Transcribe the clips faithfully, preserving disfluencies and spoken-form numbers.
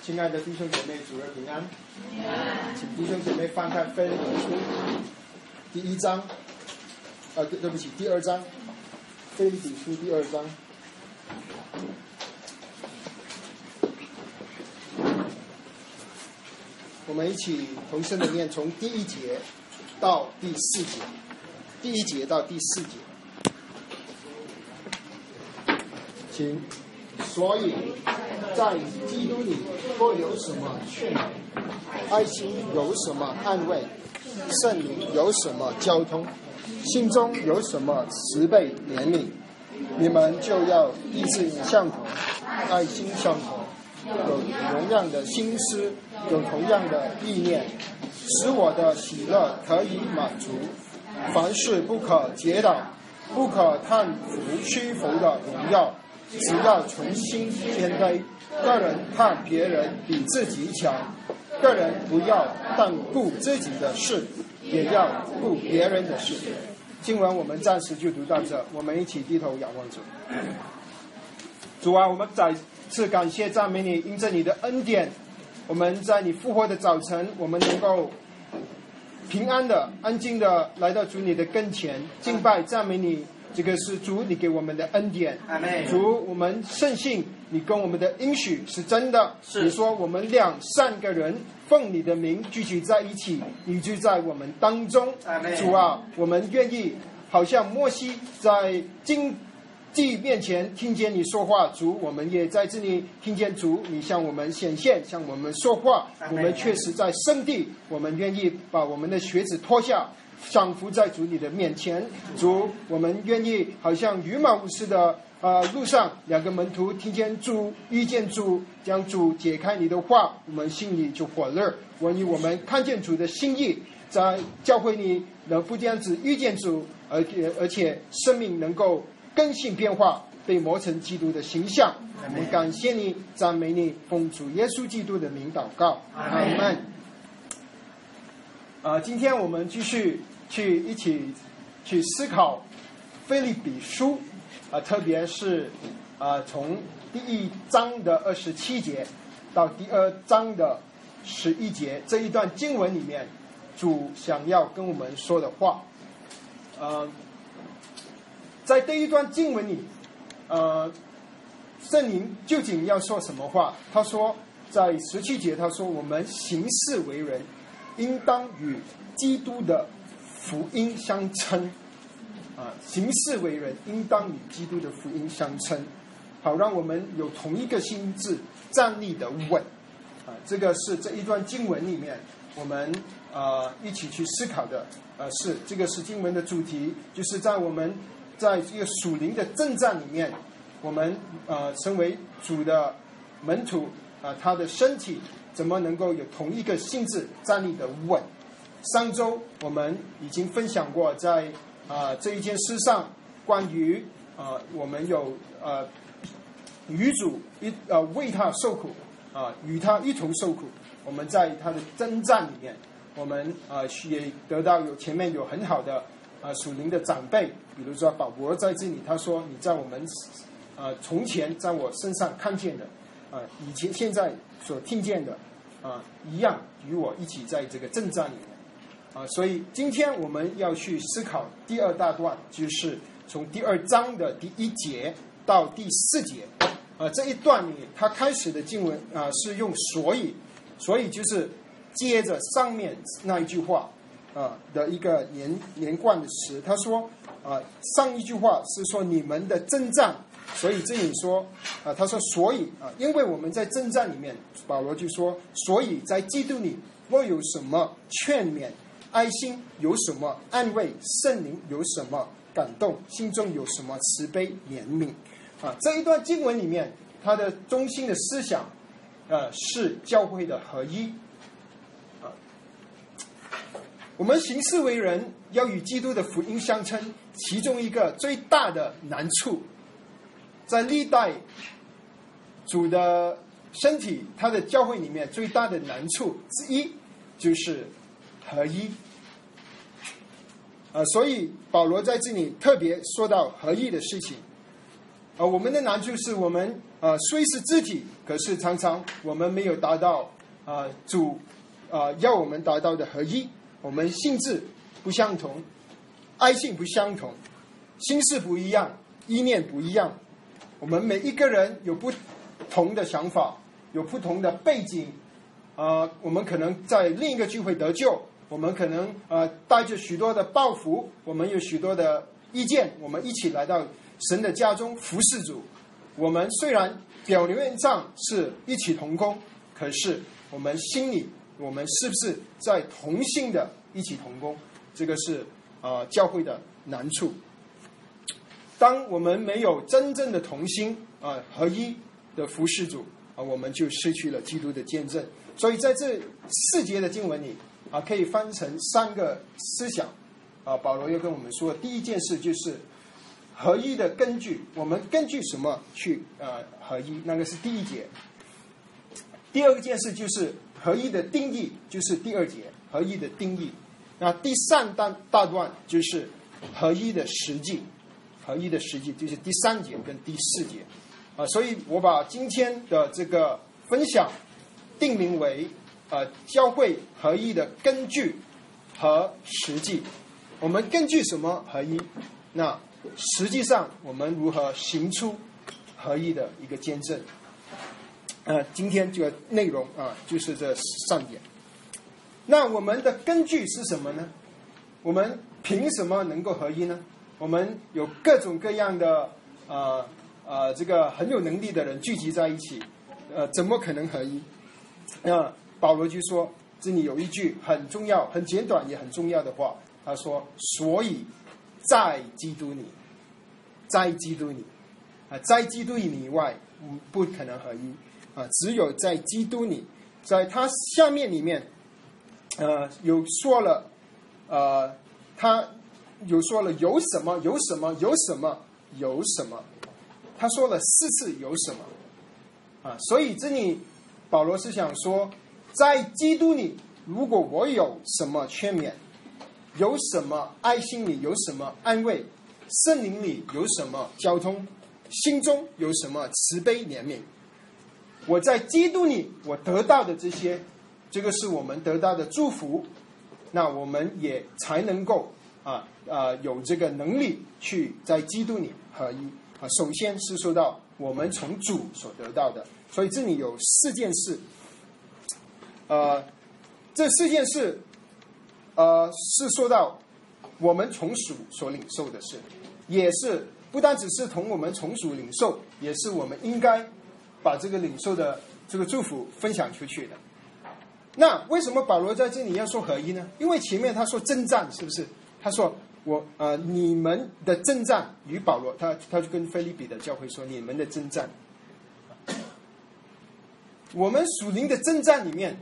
亲爱的弟兄姐妹，主日平安。请弟兄姐妹翻开腓立比书第一章，呃，对不起，第二章，腓立比书第二章。我们一起同声的念，从第一节到第四节，第一节到第四节，请。所以，在基督里，若有什么劝勉，爱心有什么安慰，圣灵有什么交通，心中有什么慈悲怜悯，你们就要意志相同，爱心相同，有同样的心思，有同样的意念，使我的喜乐可以满足。凡事不可结党，不可贪图虚浮的荣耀，只要存心谦卑，个人看别人比自己强，个人不要但顾自己的事，也要顾别人的事。经文我们暂时就读到这，我们一起低头仰望主。主啊，我们再次感谢赞美你，因着你的恩典，我们在你复活的早晨，我们能够平安的、安静的来到主你的跟前，敬拜赞美你。这个是主你给我们的恩典，主，我们深信你跟我们的应许是真的。你说我们两三个人奉你的名聚集在一起，你就在我们当中。主啊，我们愿意好像摩西在荆棘面前听见你说话，主，我们也在这里听见主你向我们显现，向我们说话。我们确实在圣地，我们愿意把我们的靴子脱下，降服在主你的面前。主，我们愿意好像羽毛无事的呃路上，两个门徒听见主，遇见主，将主解开你的话，我们心里就火热。万一我们看见主的心意，在教会里能不这样子遇见主，而且而且生命能够更新变化，被磨成基督的形象。我们感谢你，赞美你，奉主耶稣基督的名祷告，阿们。呃，今天我们继续去一起去思考腓立比书，啊、呃，特别是啊、呃、从第一章的二十七节到第二章的十一节这一段经文里面，主想要跟我们说的话。呃，在这一段经文里，呃，圣灵究竟要说什么话？他说，在十七节他说，我们行事为人，应当与基督的福音相称，啊，行事为人应当与基督的福音相称，好让我们有同一个心志，站立的稳，啊，这个是这一段经文里面我们呃一起去思考的，呃，是这个是经文的主题，就是在我们在这个属灵的征战里面，我们呃成为主的门徒，啊、呃，他的身体怎么能够有同一个性质站立的稳？上周我们已经分享过在，在、呃、啊这一件事上，关于啊、呃、我们有呃与主一呃为他受苦啊、呃、与他一同受苦。我们在他的征战里面，我们啊、呃、也得到有前面有很好的啊、呃、属灵的长辈，比如说保罗在这里他说，你在我们啊、呃、从前在我身上看见的啊、呃、以前现在所听见的啊、呃、一样，与我一起在这个征战里面。啊，所以今天我们要去思考第二大段，就是从第二章的第一节到第四节。啊，这一段里它开始的经文啊是用所以，所以就是接着上面那一句话啊的一个连连贯的词。他说啊，上一句话是说你们的征战，所以这里说啊，他说所以啊，因为我们在征战里面，保罗就说，所以在基督里若有什么劝勉，爱心有什么安慰，圣灵有什么感动，心中有什么慈悲怜悯啊？这一段经文里面，它的中心的思想，呃，是教会的合一啊。我们行事为人要与基督的福音相称，其中一个最大的难处，在历代主的身体，他的教会里面最大的难处之一就是合一。呃，所以保罗在这里特别说到合一的事情。 呃，我们的难处是我们呃虽是肢体，可是常常我们没有达到呃主呃要我们达到的合一。我们性质不相同，爱性不相同，心事不一样，意念不一样。我们每一个人有不同的想法，有不同的背景。呃，我们可能在另一个聚会得救，我们可能呃带着许多的抱负，我们有许多的意见，我们一起来到神的家中服侍主。我们虽然表面上是一起同工，可是我们心里，我们是不是在同心的一起同工？这个是呃教会的难处。当我们没有真正的同心啊、呃、合一的服侍主啊、呃，我们就失去了基督的见证。所以在这四节的经文里啊、呃，可以分成三个思想啊、呃。保罗又跟我们说，第一件事就是合一的根据，我们根据什么去呃合一？那个是第一节。第二件事就是合一的定义，就是第二节合一的定义。那第三大大段就是合一的实际，合一的实际就是第三节跟第四节啊。所以我把今天的这个分享定名为呃教会合一的根据和实际。我们根据什么合一？那实际上我们如何行出合一的一个见证？呃，今天这个内容啊，就是这三点。那我们的根据是什么呢？我们凭什么能够合一呢？我们有各种各样的呃呃这个很有能力的人聚集在一起，呃，怎么可能合一？那、呃、保罗就说，这里有一句很重要、很简短也很重要的话，他说：“所以在基督里，在基督里啊，在基督里以外，不可能合一啊，只有在基督里。”在他下面里面，呃，有说了，呃，他有说了有什么，有什么，有什么，有什么，他说了四次有什么啊，所以这里保罗是想说，在基督里，如果我有什么劝勉，有什么爱心里有什么安慰，圣灵里有什么交通，心中有什么慈悲怜悯，我在基督里我得到的这些，这个是我们得到的祝福，那我们也才能够啊啊有这个能力去在基督里合一啊。首先是说到我们从主所得到的，所以这里有四件事，呃，这四件事，呃，是说到我们从主所领受的事，也是不单只是从我们从主领受，也是我们应该把这个领受的这个祝福分享出去的。那为什么保罗在这里要说合一呢？因为前面他说征战，是不是？他说我呃你们的征战与保罗，他他就跟腓立比的教会说，你们的征战，我们属灵的征战里面，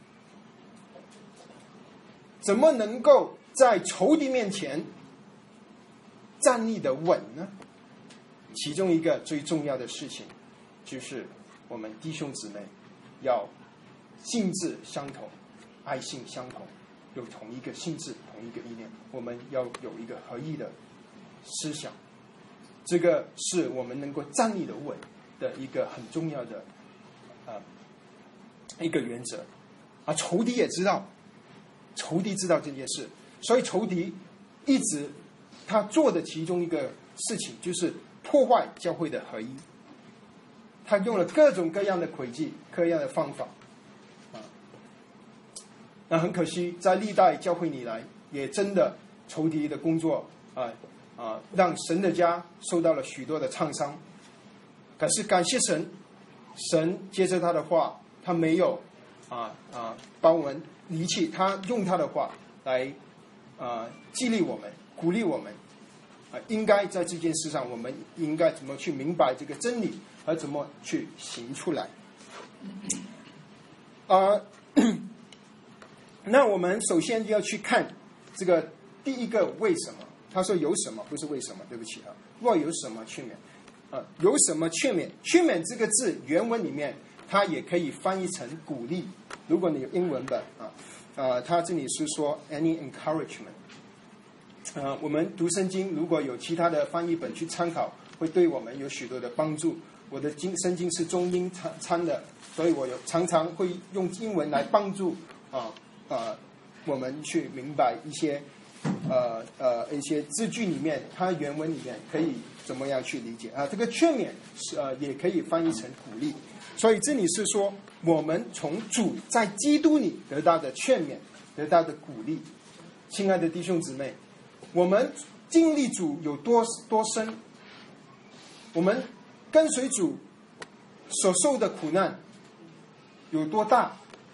怎么能够在仇敌面前站立的稳呢？其中一个最重要的事情，就是我们弟兄姊妹要性质相同，爱性相同，有同一个性质，同一个意念，我们要有一个合一的思想，这个是我们能够站立的稳的一个很重要的呃一个原则啊。仇敌也知道，仇敌知道这件事，所以仇敌一直他做的其中一个事情就是破坏教会的合一，他用了各种各样的诡计，各样的方法啊。那很可惜，在历代教会以来，也真的仇敌的工作啊啊，让神的家受到了许多的创伤。可是感谢神，神接着他的话，他没有啊啊把我们离弃，他用他的话来啊激励我们，鼓励我们啊，应该在这件事上，我们应该怎么去明白这个真理，和怎么去行出来啊。那我们首先就要去看这个第一个为什么。他说有什么，不是为什么，对不起啊。若有什么劝勉啊，有什么劝勉？劝勉这个字原文里面，它也可以翻译成鼓励。如果你有英文本啊，啊，它这里是说 any encouragement。 呃，我们读圣经如果有其他的翻译本去参考，会对我们有许多的帮助。我的经圣经是中英参参的，所以我有常常会用英文来帮助啊呃，呃我们去明白一些呃呃一些字句里面，它原文里面可以怎么样去理解啊？这个劝勉是呃也可以翻译成鼓励，所以这里是说我们从主在基督里得到的劝勉，得到的鼓励。亲爱的弟兄姊妹，我们经历主有多多深，我们跟随主所受的苦难有多大，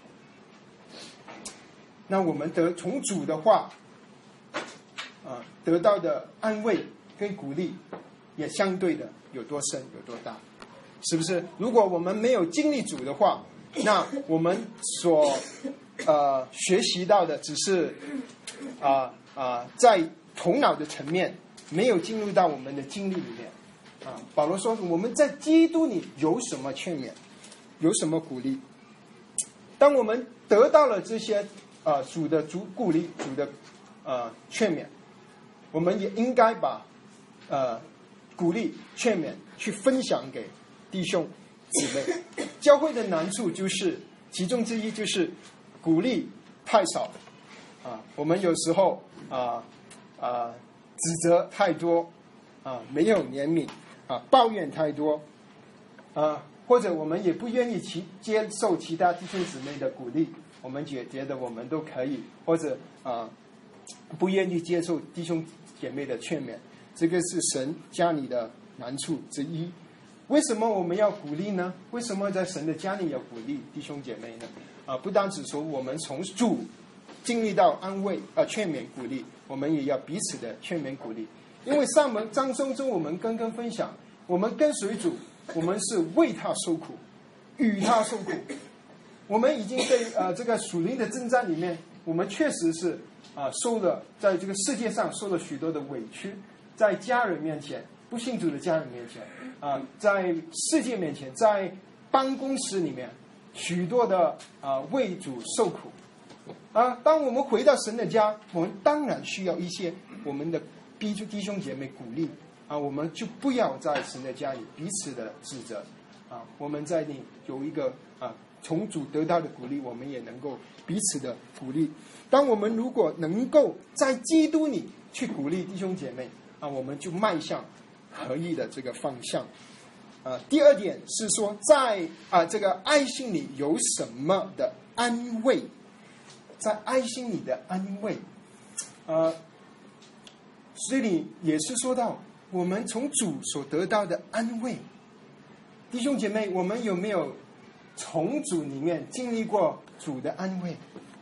那我们得从主的话啊得到的安慰跟鼓励也相对的有多深有多大，是不是？如果我们没有经历主的话，那我们所呃学习到的只是啊啊、呃呃、在头脑的层面，没有进入到我们的经历里面啊。保罗说我们在基督里有什么劝勉，有什么鼓励。当我们得到了这些呃主的主鼓励，主的呃劝勉，我们也应该把呃鼓励劝勉去分享给弟兄姊妹。教会的难处就是其中之一就是鼓励太少啊，我们有时候啊啊指责太多啊，没有怜悯啊，抱怨太多啊，或者我们也不愿意其接受其他弟兄姊妹的鼓励，我们觉觉得我们都可以，或者啊不愿意接受弟兄姐妹的劝勉，这个是神家里的难处之一。为什么我们要鼓励呢？为什么在神的家里要鼓励弟兄姐妹呢？啊，不单只说我们从主经历到安慰啊、呃、劝勉鼓励，我们也要彼此的劝勉鼓励。因为上文章中中我们刚刚分享，我们跟随主，我们是为他受苦，与他受苦。我们已经在呃这个属灵的征战里面，我们确实是啊、呃、受了在这个世界上受了许多的委屈，在家人面前，不信主的家人面前啊、呃，在世界面前，在办公室里面，许多的啊、呃、为主受苦啊。当我们回到神的家，我们当然需要一些我们的弟弟兄姐妹鼓励啊，我们就不要在神的家里彼此的指责啊，我们在里有一个啊从主得到的鼓励，我们也能够彼此的鼓励。当我们如果能够在基督里去鼓励弟兄姐妹啊，我们就迈向合一的这个方向。啊，第二点是说，在啊这个爱心里有什么的安慰，在爱心里的安慰，呃，这里也是说到我们从主所得到的安慰。弟兄姐妹，我们有没有从主里面经历过主的安慰？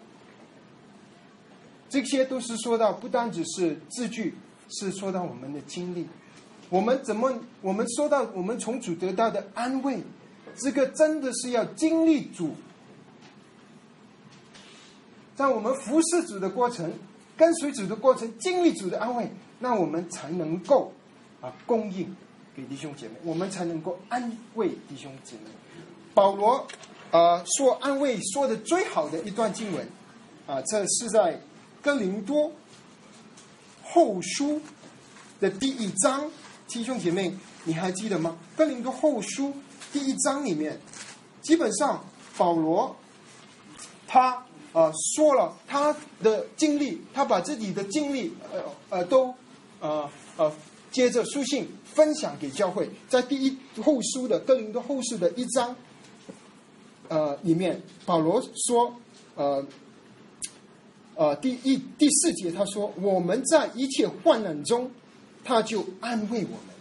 这些都是说到，不单只是字句，是说到我们的经历。我们怎么，我们说到我们从主得到的安慰，这个真的是要经历主，在我们服侍主的过程，跟随主的过程，经历主的安慰，那我们才能够啊供应给弟兄姐妹，我们才能够安慰弟兄姐妹。保罗啊说安慰说的最好的一段经文啊，这是在哥林多后书的第一章。弟兄姐妹，你还记得吗？哥林多后书第一章里面，基本上保罗他呃说了他的经历，他把自己的经历呃呃都呃呃接着书信分享给教会。在第一后书的哥林多后书的一章呃里面，保罗说呃呃第一第四节他说，我们在一切患难中，他就安慰我们。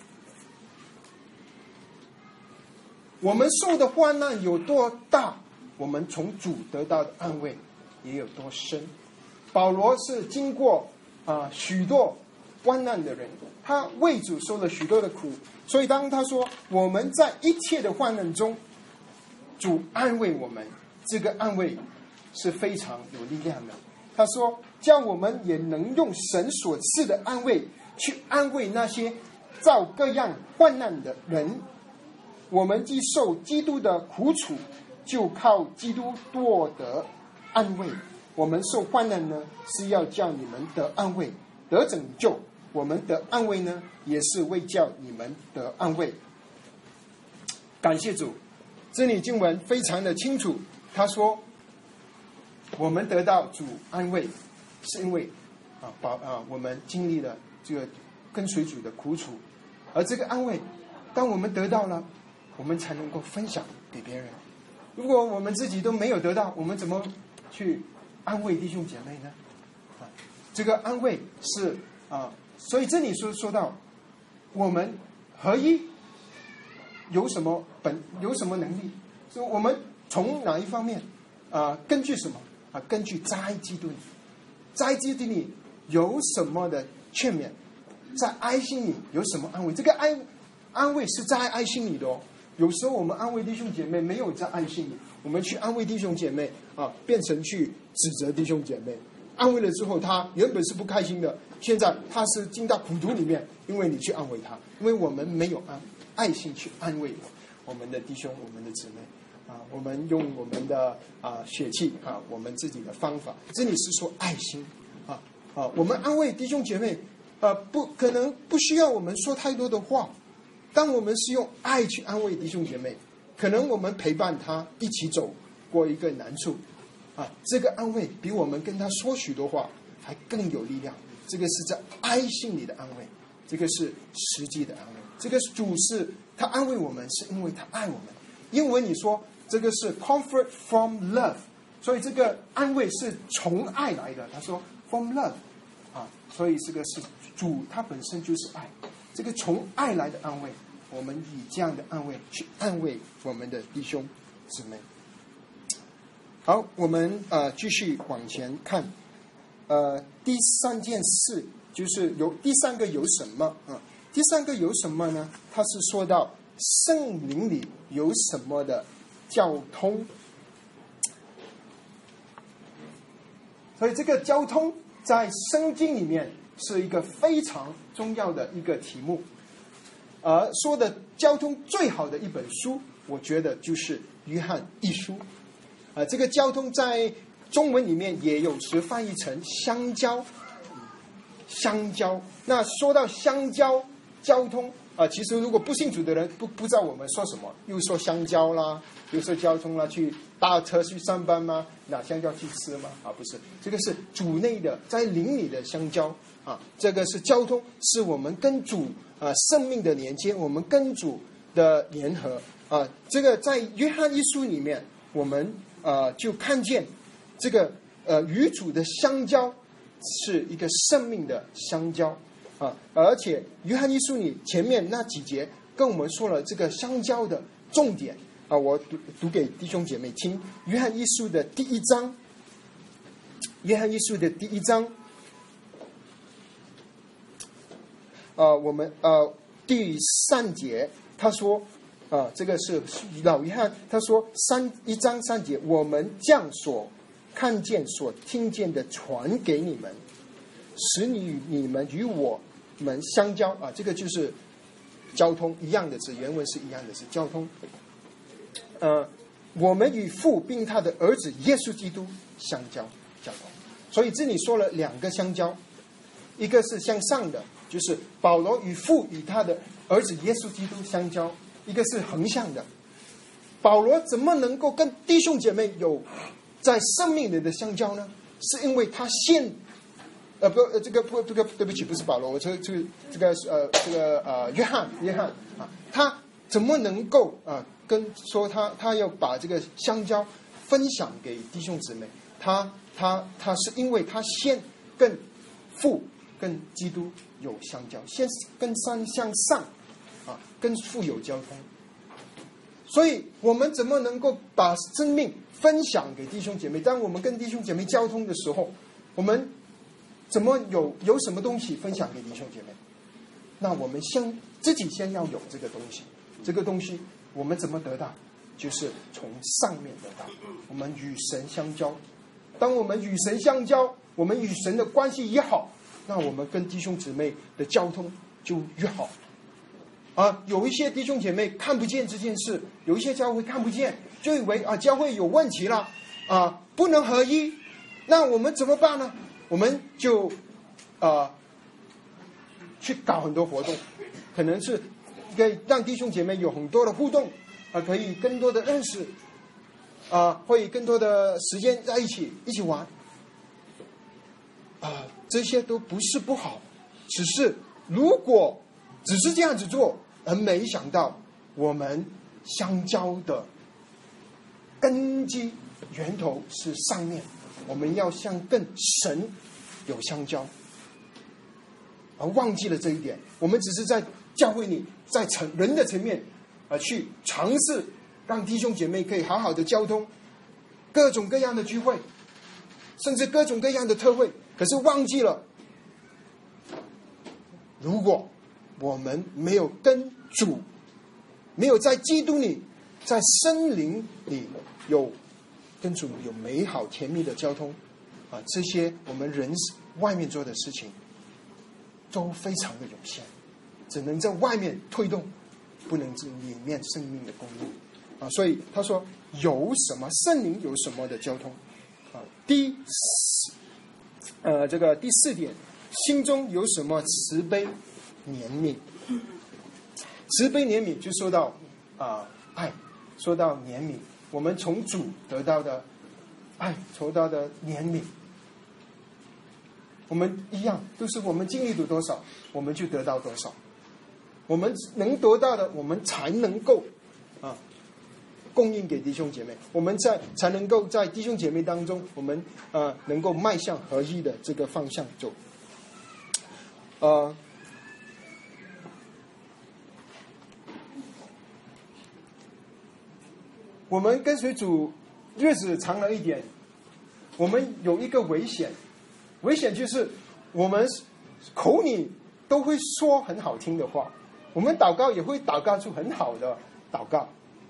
我们受的患难有多大，我们从主得到的安慰也有多深。保罗是经过啊、呃、许多患难的人，他为主受了许多的苦，所以当他说我们在一切的患难中，主安慰我们，这个安慰是非常有力量的。他说叫我们也能用神所赐的安慰去安慰那些遭各样患难的人。我们既受基督的苦楚，就靠基督获得安慰。我们受患难呢，是要叫你们得安慰， 得拯救，我们得安慰呢，也是为叫你们得安慰。感谢主，这里经文非常的清楚，他说我们得到主安慰，是因为啊，把啊我们经历了这个跟随主的苦楚，而这个安慰，当我们得到了，我们才能够分享给别人。如果我们自己都没有得到，我们怎么去安慰弟兄姐妹呢？啊，这个安慰是啊，所以这里说说到我们合一有什么本有什么能力？所以我们从哪一方面啊？根据什么啊？根据在基督里，在基督里有什么的劝勉？在爱心里有什么安慰？这个安安慰是在爱心里的哦。有时候我们安慰弟兄姐妹没有在爱心里，我们去安慰弟兄姐妹啊，变成去指责弟兄姐妹。安慰了之后，他原本是不开心的，现在他是进到苦毒里面，因为你去安慰他，因为我们没有安爱心去安慰我们的弟兄、我们的姊妹啊，我们用我们的啊血气啊，我们自己的方法。这里是说爱心啊啊，我们安慰弟兄姐妹啊，不可能不需要我们说太多的话。当我们是用爱去安慰弟兄姐妹，可能我们陪伴他一起走过一个难处啊，这个安慰比我们跟他说许多话还更有力量。这个是在爱心里的安慰，这个是实际的安慰。这个主是他安慰我们，是因为他爱我们。英文你说这个是 comfort from love， 所以这个安慰是从爱来的。他说 from love 啊，所以这个是主他本身就是爱。这个从爱来的安慰，我们以这样的安慰去安慰我们的弟兄姊妹。好，我们呃继续往前看，呃，第三件事就是有第三个有什么啊？第三个有什么呢？他是说到圣灵里有什么的交通，所以这个交通在圣经里面是一个非常重要的一个题目，而说的交通最好的一本书，我觉得就是约翰一书。啊，这个交通在中文里面也有时翻译成香蕉，香蕉。那说到香蕉交通啊，其实如果不信主的人不不知道我们说什么，又说香蕉啦，又说交通啦，去搭车去上班吗？拿香蕉去吃吗？啊，不是，这个是主内的，在灵里的香蕉啊，这个是交通，是我们跟主啊生命的连接，我们跟主的联合啊。这个在约翰一书里面，我们呃就看见这个呃与主的相交是一个生命的相交啊，而且约翰一书里前面那几节跟我们说了这个相交的重点啊，我读读给弟兄姐妹听。约翰一书的第一章，约翰一书的第一章，呃，我们呃第三节他说。啊，这个是老约翰，他说三一章三节，我们将所看见、所听见的传给你们，使你与你们与我们相交啊，这个就是交通一样的字，原文是一样的字，交通。呃，我们与父并他的儿子耶稣基督相交，交通。所以这里说了两个相交，一个是向上的，就是保罗与父与他的儿子耶稣基督相交。一个是横向的，保罗怎么能够跟弟兄姐妹有在生命里的相交呢？是因为他先，呃不，这个不，这个对不起，不是保罗，我这这个这个呃这个呃约翰约翰啊，他怎么能够啊、呃、跟说他他要把这个相交分享给弟兄姊妹？他他他是因为他先跟父跟基督有相交，先跟上向上。啊，跟父有交通，所以我们怎么能够把生命分享给弟兄姐妹？当我们跟弟兄姐妹交通的时候，我们怎么有有什么东西分享给弟兄姐妹？那我们先自己先要有这个东西，这个东西我们怎么得到？就是从上面得到。我们与神相交，当我们与神相交，我们与神的关系越好，那我们跟弟兄姊妹的交通就越好。啊，有一些弟兄姐妹看不见这件事，有一些教会看不见，就以为啊教会有问题了，啊不能合一，那我们怎么办呢？我们就啊去搞很多活动，可能是可以让弟兄姐妹有很多的互动啊，可以更多的认识啊，会更多的时间在一起一起玩啊，这些都不是不好，只是如果只是这样子做，而没想到我们相交的根基源头是上面，我们要向更神有相交，而忘记了这一点。我们只是在教会里，在层人的层面而去尝试让弟兄姐妹可以好好的交通，各种各样的聚会，甚至各种各样的特会，可是忘记了，如果我们没有跟主，没有在基督里，在森林里有跟主有美好甜蜜的交通啊，这些我们人外面做的事情都非常的有限，只能在外面推动，不能在里面生命的供应啊。所以他说有什么圣灵有什么的交通啊？第呃这个第四点，心中有什么慈悲怜悯。慈悲怜悯就说到啊、呃、爱，说到怜悯，我们从主得到的爱，得到的怜悯，我们一样都是我们经历了多少，我们就得到多少。我们能得到的，我们才能够啊供应给弟兄姐妹，我们在才能够在弟兄姐妹当中，我们呃能够迈向合一的这个方向走。呃。我们跟随主日子长了一点，我们有一个危险，危险就是我们口里都会说很好听的话，我们祷告也会祷告出很好的祷告，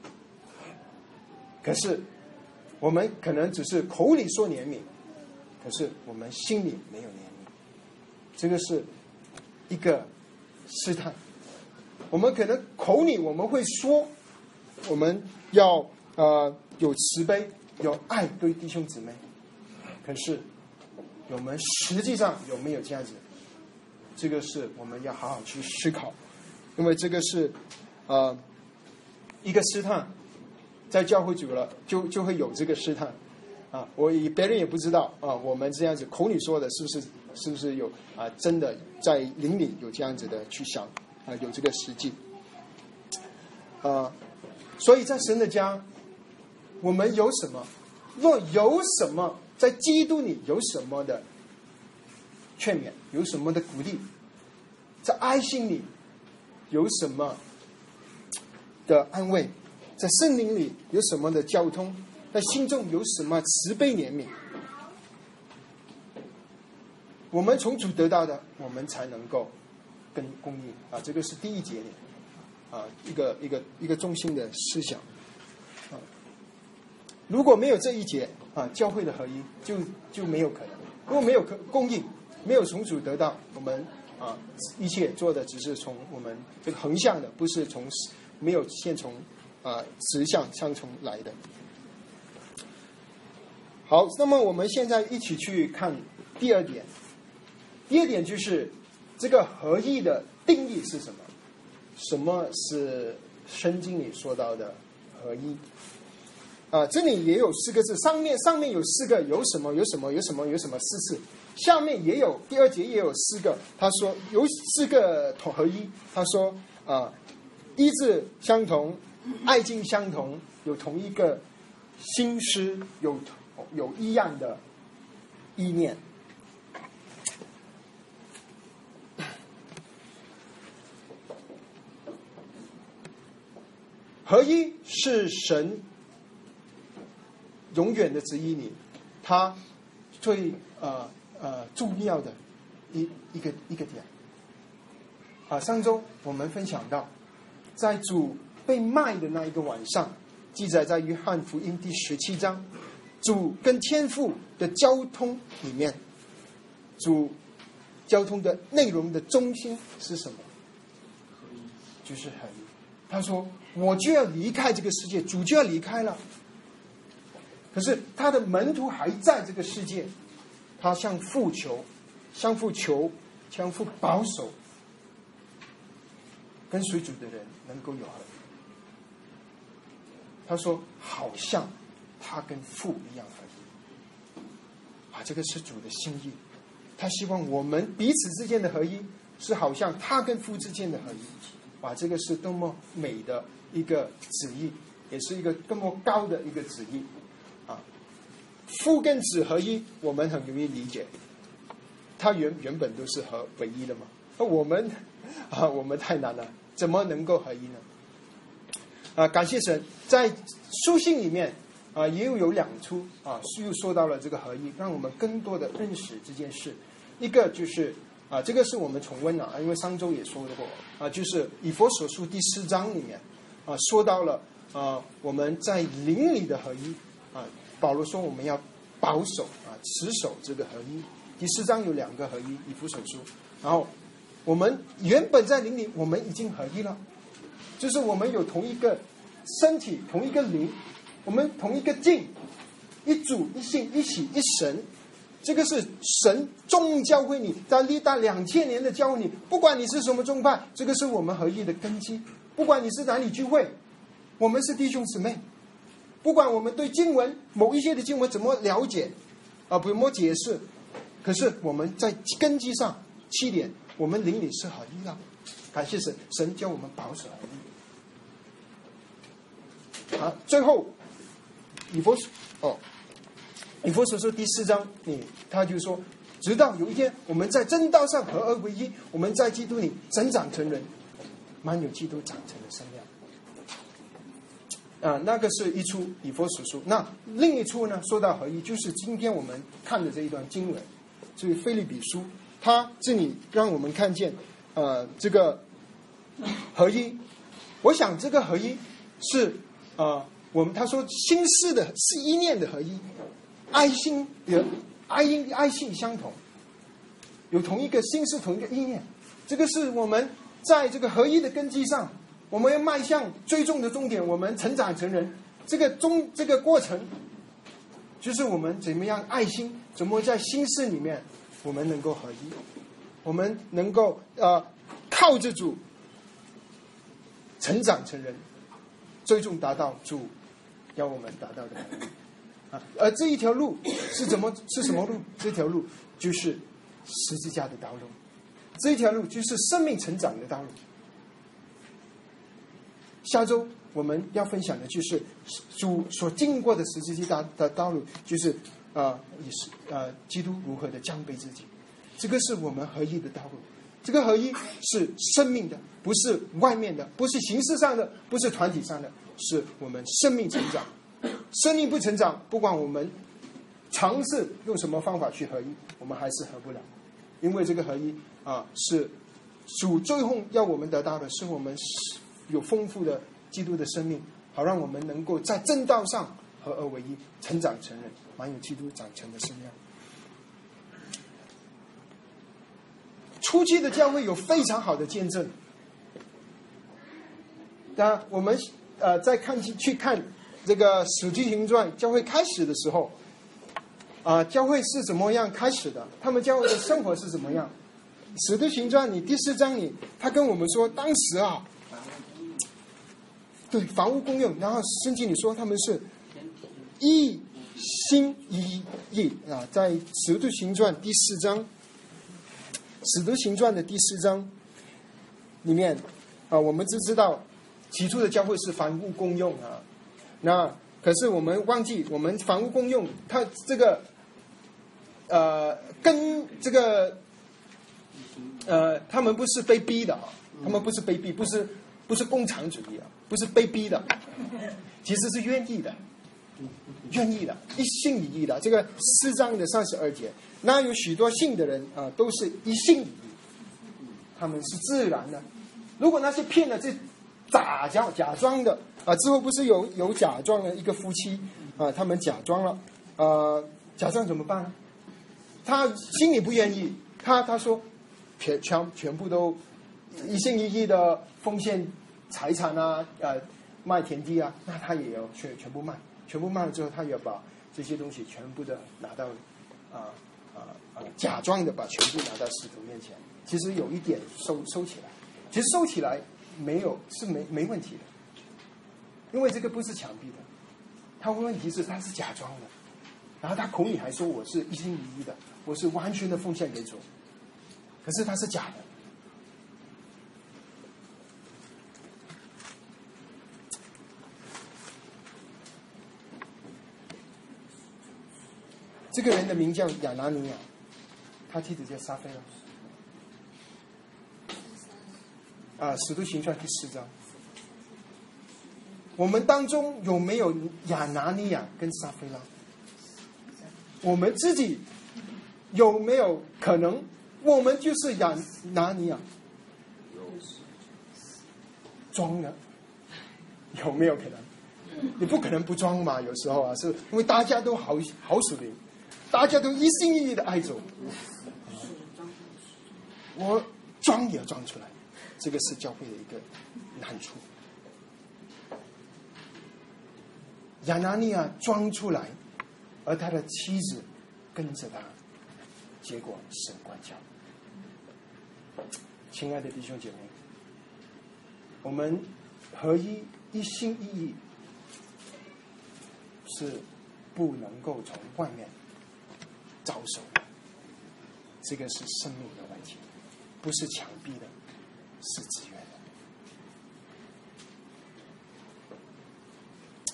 可是我们可能只是口里说怜悯，可是我们心里没有怜悯，这个是一个试探。我们可能口里我们会说我们要呃，有慈悲，有爱对弟兄姊妹，可是我们实际上有没有这样子？这个是我们要好好去思考，因为这个是呃一个试探，在教会久了就就会有这个试探啊。我别人也不知道啊，我们这样子口里说的是不是是不是有啊？真的在灵里有这样子的去想啊，有这个实际啊，所以在神的家。我们有什么？若有什么在基督里有什么的劝勉，有什么的鼓励，在爱心里有什么的安慰，在圣灵里有什么的交通，在心中有什么慈悲怜悯，我们从主得到的，我们才能够跟供应啊。这个是第一节里啊，一个一个一个中心的思想。如果没有这一节啊，教会的合一就就没有可能。如果没有可供应，没有从主得到，我们啊一切做的只是从我们这个横向的，不是从没有先从啊直向相从来的。好，那么我们现在一起去看第二点。第二点就是这个合一的定义是什么？什么是圣经里说到的合一？啊，这里也有四个字，上面上面有四个，有什么有什么有什么有什么四次，下面也有第二节也有四个，他说有四个合一，他说啊，意志相同，爱敬相同，有同一个心思，有有一样的意念。合一是神永远的旨意里，它最呃呃重要的一一个一个点。啊，上周我们分享到，在主被卖的那一个晚上，记载在约翰福音第十七章，主跟天父的交通里面，主交通的内容的中心是什么？就是合一。他说：“我就要离开这个世界，主就要离开了。可是他的门徒还在这个世界，他向父求，向父求，向父保守跟随主的人能够有合一。他说好像他跟父一样合一啊，这个是主的心意。他希望我们彼此之间的合一是好像他跟父之间的合一啊，这个是多么美的一个旨意，也是一个多么高的一个旨意啊。父跟子合一我们很容易理解，他原原本都是合唯一的嘛。那我们啊，我们太难了，怎么能够合一呢？啊，感谢神，在书信里面啊，也有有两处啊，又说到了这个合一，让我们更多的认识这件事。一个就是啊，这个是我们重温了，因为上周也说过啊，就是以弗所书第四章里面啊，说到了啊，我们在灵里的合一啊，保罗说我们要保守啊，持守这个合一。第四章有两个合一，以弗所书，然后我们原本在灵里，我们已经合一了。就是我们有同一个身体，同一个灵，我们同一个境，一主一信一喜一神，这个是神众教会你，在历代两千年的教会你，不管你是什么宗派，这个是我们合一的根基。不管你是哪里聚会，我们是弟兄姊妹。不管我们对经文某一些的经文怎么了解啊，不怎么解释，可是我们在根基上起点，我们灵里是合一的。感谢神，神叫我们保守合一。啊，最后以弗所哦，以弗所书第四章，你他就说，直到有一天我们在真道上合而为一，我们在基督里增长成人，满有基督长成的身量。啊，那个是一处以弗所书。那另一处呢，说到合一，就是今天我们看的这一段经文，就是腓立比书，它这里让我们看见，呃，这个合一。我想这个合一是。啊，我们他说心思的是意念的合一，爱心的爱心爱心相同，有同一个心思，同一个意念。这个是我们在这个合一的根基上，我们要迈向最终的终点，我们成长成人。这个终这个过程，就是我们怎么样爱心，怎么在心思里面，我们能够合一，我们能够呃靠着主成长成人。最终达到主要我们达到的啊，而这一条路是怎么是什么路？这条路就是十字架的道路，这一条路就是生命成长的道路。下周我们要分享的就是主所经过的十字架的道路，就是啊、呃，也是呃，基督如何的降卑自己，这个是我们合一的道路。这个合一是生命的，不是外面的，不是形式上的，不是团体上的，是我们生命成长。生命不成长，不管我们尝试用什么方法去合一，我们还是合不了。因为这个合一啊，是主最后要我们得到的，是我们有丰富的基督的生命，好让我们能够在正道上合而为一，成长成人，满有基督长成的身量。初期的教会有非常好的见证。当然，我们呃在看去看这个《使徒行传》教会开始的时候，啊、呃，教会是怎么样开始的？他们教会的生活是怎么样？《使徒行传》你第四章里，他跟我们说，当时啊，对房屋公用，然后圣经里说他们是一心一意啊，在《使徒行传》第四章。使徒行传的第四章里面啊，我们只知道起初的教会是房屋公用啊，那可是我们忘记，我们房屋公用，它这个呃跟这个呃，他们不是被逼的啊，他们不是被逼，不是不是共产主义啊，不是被逼的，其实是愿意的，愿意的，一心一意的。这个四章的三十二节。那有许多信的人啊、呃，都是一心一意，他们是自然的。如果那些骗了这假假假装的啊、呃，之后不是有有假装的一个夫妻啊、呃，他们假装了，呃，假装怎么办呢？他心里不愿意，他他说全全全部都一心一意的奉献财产啊，呃，卖田地啊，那他也要全全部卖，全部卖了之后，他也要把这些东西全部的拿到啊。啊啊！假装的把全部拿到使徒面前，其实有一点收收起来。其实收起来没有是没没问题的，因为这个不是强逼的，他问题是他是假装的，然后他口里还说我是一心一意的，我是完全的奉献给主，可是他是假的。这个人的名叫亚拿尼亚，他妻子叫撒非拉。啊，《使徒行传》第四章，我们当中有没有亚拿尼亚跟撒非拉？我们自己有没有可能，我们就是亚拿尼亚？装的，有没有可能？你不可能不装嘛，有时候啊，是因为大家都好好属灵。大家都一心一意的爱主，我装也要装出来，这个是教会的一个难处。亚拿尼亚装出来，而他的妻子跟着他，结果神关教。亲爱的弟兄姐妹，我们合一一心一意，是不能够从外面招手，这个是生命的问题，不是强逼的，是自愿的。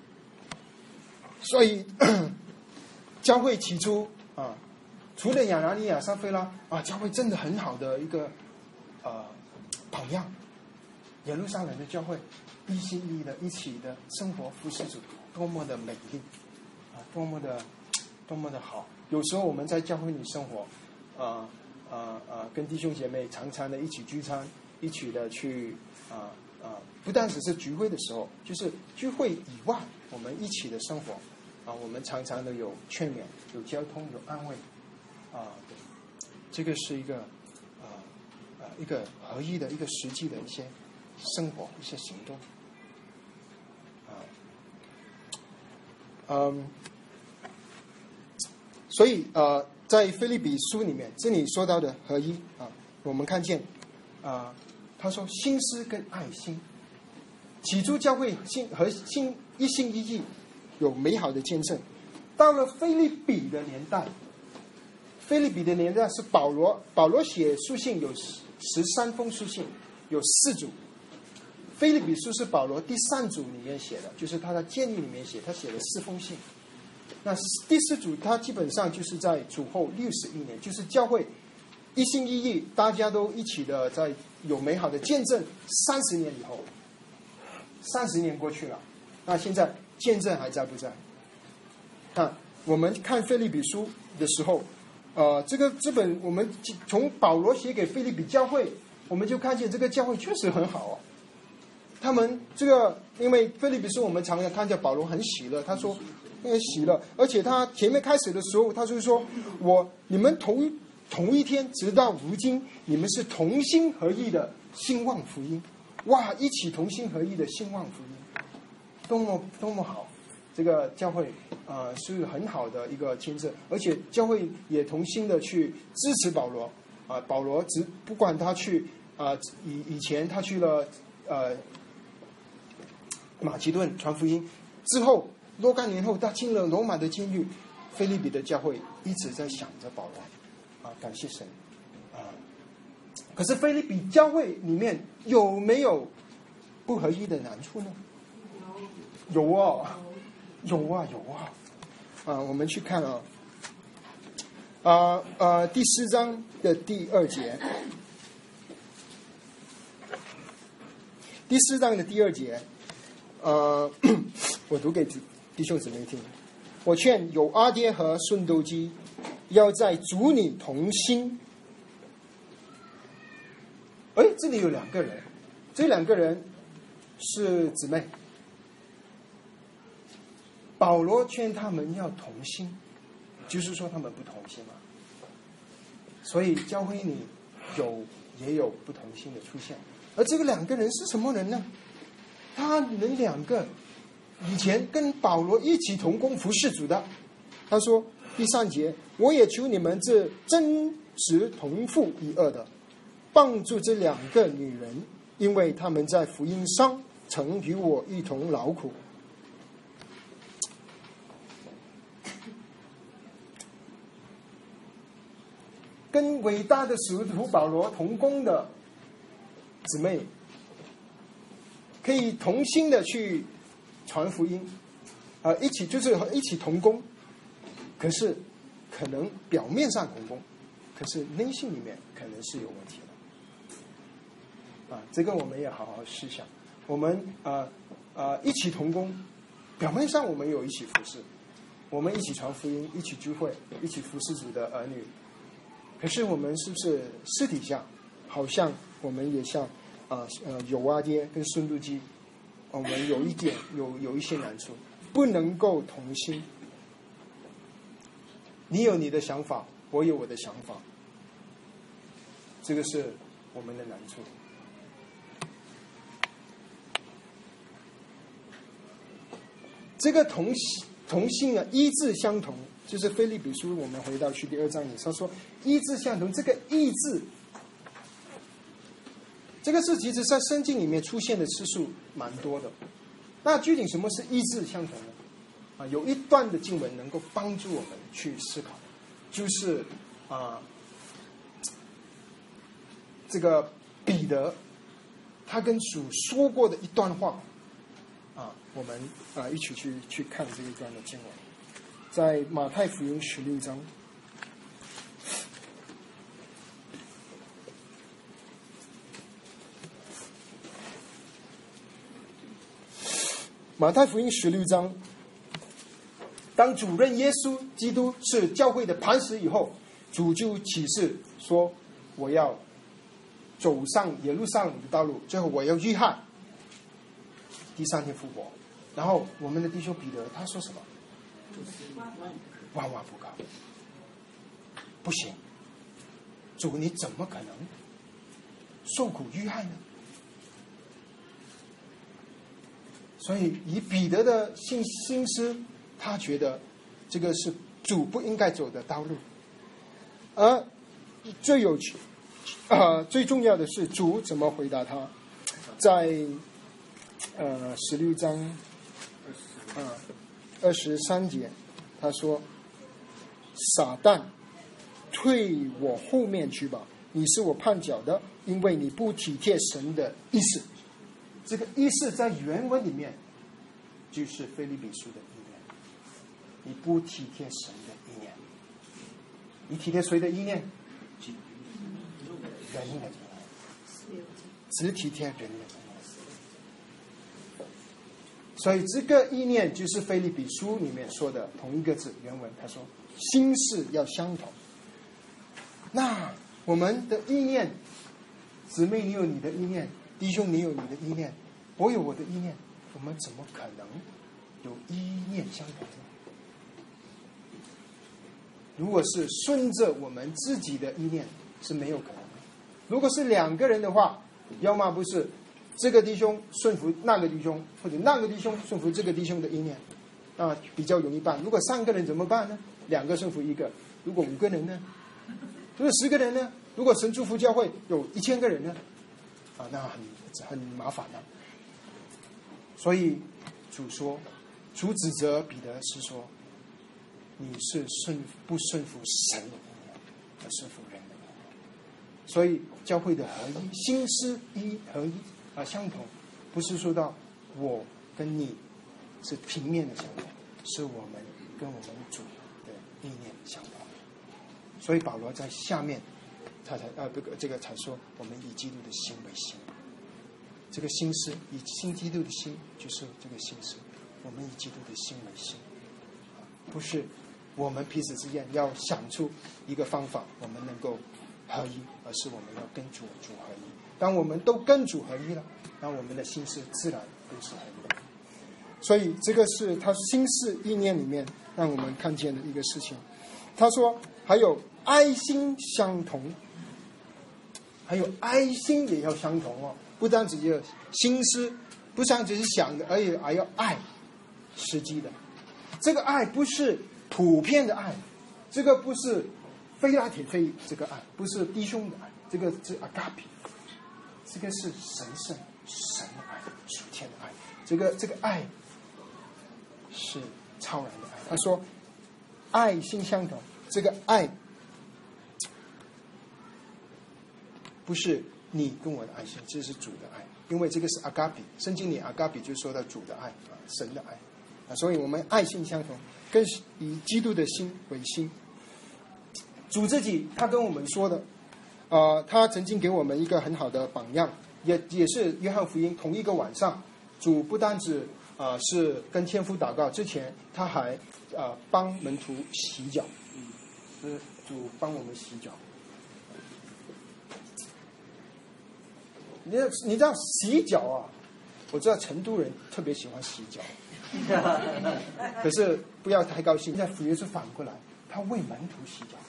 所以教会起初啊，除了亚拿尼亚、撒非拉啊，教会真的很好的一个呃榜样。耶路撒冷的教会一心一意的一起的生活服侍主，多么的美丽啊，多么的多么的好。有时候我们在教会里生活，呃呃呃，跟弟兄姐妹常常的一起聚餐，一起的去啊啊、呃呃，不但只是聚会的时候，就是聚会以外，我们一起的生活啊、呃，我们常常的有劝勉、有交通、有安慰啊、呃，这个是一个啊啊、呃呃、一个合一的一个实际的一些生活、一些行动啊，嗯。所以呃，在腓立比书里面，这里说到的合一啊，我们看见啊，他说心思跟爱心，起初教会心和心一心一意，有美好的见证。到了腓立比的年代，腓立比的年代是保罗，保罗写书信有十三封书信，有四组。腓立比书是保罗第三组里面写的，就是他的监狱里面写，他写了四封信。那第四组，他基本上就是在主后六十一年，就是教会一心一意，大家都一起的在有美好的见证。三十年以后，三十年过去了，那现在见证还在不在？那我们看腓立比书的时候，呃，这个这本我们从保罗写给腓立比教会，我们就看见这个教会确实很好哦。他们这个，因为腓立比书我们常常看见保罗很喜乐，他说。因为喜乐，而且他前面开始的时候，他就说：“我你们同同一天，直到如今，你们是同心合意的兴旺福音。”哇，一起同心合意的兴旺福音，多么多么好！这个教会啊、呃、是很好的一个见证，而且教会也同心的去支持保罗啊、呃。保罗只不管他去啊、呃、以以前他去了呃马其顿传福音之后。若干年后，他进了罗马的监狱，腓立比的教会一直在想着保罗，啊，感谢神，啊，可是腓立比教会里面有没有不合一的难处呢？有，有啊，有啊，有啊，啊，我们去看啊，啊呃，第四章的第二节，第四章的第二节，呃，我读给弟兄姊妹听，我劝有阿爹和顺斗基要在主里同心。哎，这里有两个人，这两个人是姊妹。保罗劝他们要同心，就是说他们不同心嘛。所以教会里有也有不同心的出现。而这个两个人是什么人呢？他们两个以前跟保罗一起同工服侍主的。他说第三节，我也求你们这真实同父一二的，帮助这两个女人因为他们在福音上曾与我一同劳苦。跟伟大的使徒保罗同工的姊妹，可以同心的去传福音，啊、呃，一起就是一起同工，可是可能表面上同工，可是内心里面可能是有问题的，啊，这个我们也好好思想。我们啊啊、呃呃、一起同工，表面上我们有一起服侍，我们一起传福音，一起聚会，一起服侍主的儿女。可是我们是不是私底下，好像我们也像啊呃有阿爹跟孙路基，我们有一点有有一些难处，不能够同心。你有你的想法，我有我的想法，这个是我们的难处。这个同同心啊，意志相同。就是腓立比书，我们回到去第二章里，他说意志相同，这个意志，这个字其实在圣经里面出现的次数蛮多的。那究竟什么是意志相同呢？啊，有一段的经文能够帮助我们去思考，就是啊，这个彼得他跟主说过的一段话啊，我们啊一起去去看这一段的经文。在马太福音十六章，马太福音十六章，当主认耶稣基督是教会的磐石以后，主就启示说：“我要走上耶路撒冷的道路，最后我要遇害，第三天复活。”然后我们的弟兄彼得他说什么？万万不可，不行！主，你怎么可能受苦遇害呢？所以以彼得的心心思，他觉得这个是主不应该走的道路。而最有趣啊、呃，最重要的是主怎么回答他，在呃十六章啊二十三节。他说：“撒旦，退我后面去吧！你是我绊脚的，因为你不体贴神的意思。”这个意思在原文里面就是腓立比书的意念。你不体贴神的意念，你体贴谁的意念？人的意念，只体贴人的意念。所以这个意念就是腓立比书里面说的同一个字，原文他说心事要相同。那我们的意念，姊妹你有你的意念，弟兄你有你的意念，我有我的意念，我们怎么可能有意念相同呢？如果是顺着我们自己的意念是没有可能的。如果是两个人的话，要么不是这个弟兄顺服那个弟兄，或者那个弟兄顺服这个弟兄的意念，啊，比较容易办。如果三个人怎么办呢？两个顺服一个。如果五个人呢？如果十个人呢？如果神祝福教会有一千个人呢？啊，那很很麻烦的。所以主说，主指责彼得是说，你是顺不顺服神的意念，而顺服人的意念。所以教会的合一，心思一合一。啊，相同，不是说到我跟你是平面的相同，是我们跟我们主的意念相同。所以保罗在下面，他才啊这个这个才说，我们以基督的心为心。这个心思，以新基督的心，就是这个心思，我们以基督的心为心，不是我们彼此之间要想出一个方法，我们能够合一，而是我们要跟主主合一。当我们都跟主合一了，那我们的心思自然都是合一的。所以这个是他心思意念里面让我们看见的一个事情。他说还有爱心相同，还有爱心也要相同哦，不单只有心思，不单只是想的，而且还要爱，实际的。这个爱不是普遍的爱，这个不是非拉铁非这个爱，不是弟兄的爱，这个是阿嘎比。 这个是神圣神的爱，属天的爱。这个这个爱是超然的爱。他说爱心相同，这个爱不是你跟我的爱心，这是主的爱，因为这个是阿嘎比，圣经里阿嘎比就说到主的爱啊，神的爱啊，所以我们爱心相同，更是以基督的心为心。主自己他跟我们说的，呃，他曾经给我们一个很好的榜样，也也是约翰福音同一个晚上，主不单止啊、呃、是跟天父祷告之前，他还啊、呃、帮门徒洗脚，嗯，是主帮我们洗脚。你你知道洗脚啊？我知道成都人特别喜欢洗脚，可是不要太高兴。现在福音是反过来，他为门徒洗脚。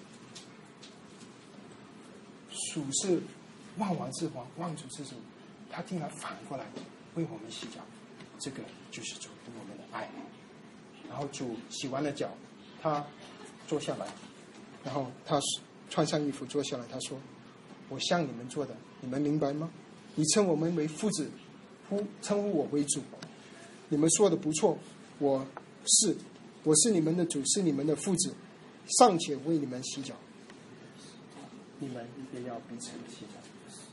主是万王之王，万主之主，他竟然反过来为我们洗脚，这个就是主对我们的爱。然后主洗完了脚，他坐下来，然后他穿上衣服坐下来，他说：“我向你们做的，你们明白吗？你称我们为父子，呼称呼我为主，你们说的不错，我是我是你们的主，是你们的父子，尚且为你们洗脚。”你们也要彼此的洗脚，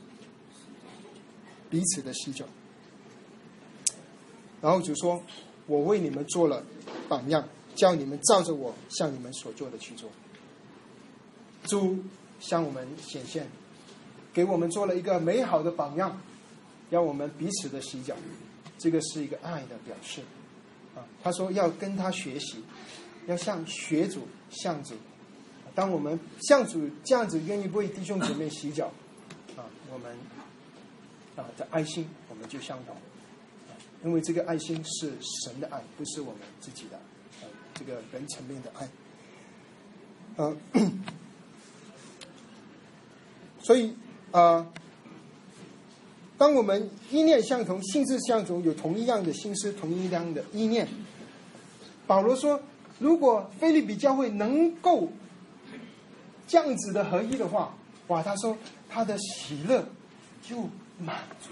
彼此的洗脚。然后主说：“我为你们做了榜样，叫你们照着我向你们所做的去做。”主向我们显现，给我们做了一个美好的榜样，要我们彼此的洗脚。这个是一个爱的表示啊。他说要跟他学习，要像学主像主。当我们像主这样子愿意为弟兄姐妹洗脚啊，我们啊的爱心我们就相同、啊、因为这个爱心是神的爱，不是我们自己的、啊、这个人层面的爱。呃，所以啊，当我们意念相同，性质相同，有同一样的心思，同一样的意念，保罗说，如果腓立比教会能够这样子的合一的话，哇，他说他的喜乐就满足。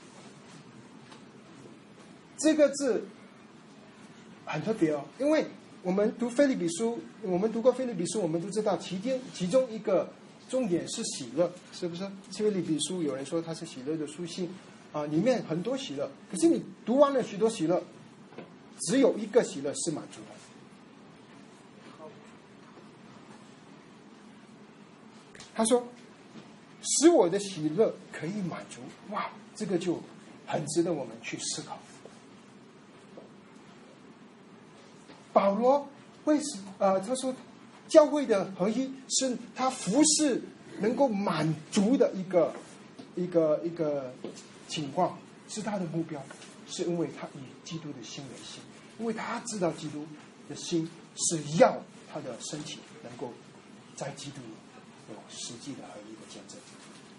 这个字很特别哦，因为我们读腓立比书，我们读过腓立比书，我们都知道其中其中一个重点是喜乐，是不是？腓立比书有人说它是喜乐的书信啊，里面很多喜乐，可是你读完了许多喜乐，只有一个喜乐是满足的。他说使我的喜乐可以满足，哇，这个就很值得我们去思考。保罗为什呃他说教会的合一是他服事能够满足的一个一个一个情况，是他的目标，是因为他以基督的心为心，因为他知道基督的心是要他的身体能够在基督里有实际的合一的见证，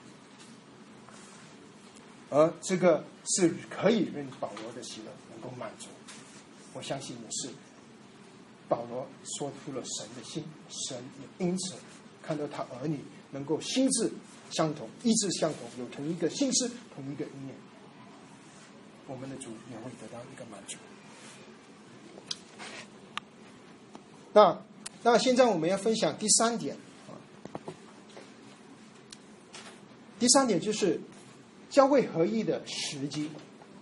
而这个是可以让保罗的喜乐能够满足。我相信也是保罗说出了神的心，神也因此看到他儿女能够心智相同，意志相同，有同一个心思，同一个意念，我们的主也会得到一个满足。那那现在我们要分享第三点。第三点就是教会合一的时机。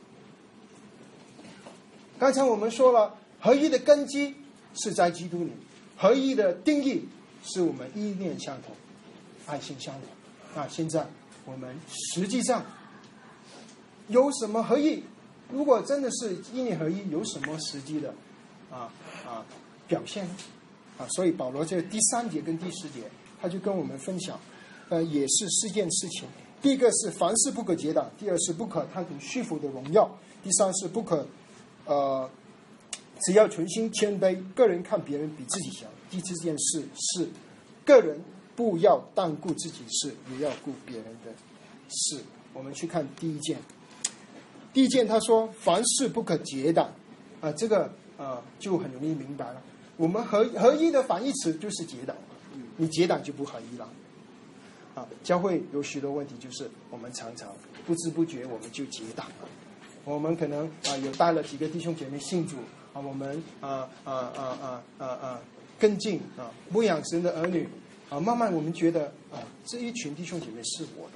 刚才我们说了，合一的根基是在基督里，合一的定义是我们意念相同，爱心相同。那现在我们实际上有什么合一？如果真的是意念合一，有什么实际的啊啊表现呢？啊，所以保罗这第三节跟第十节，他就跟我们分享。呃，也是四件事情。第一个是凡事不可结党，第二是不可贪图虚浮的荣耀，第三是不可，呃，只要存心谦卑，个人看别人比自己强。第四件事是个人不要但顾自己事，也要顾别人的事。我们去看第一件。第一件他说凡事不可结党，啊、呃，这个呃就很容易明白了。我们合合一的反义词就是结党，你结党就不合一了。 啊，教会有许多问题，就是我们常常不知不觉我们就结党了。我们可能啊有带了几个弟兄姐妹信主啊，我们啊啊啊啊啊啊跟进啊牧养神的儿女啊，慢慢我们觉得啊这一群弟兄姐妹是我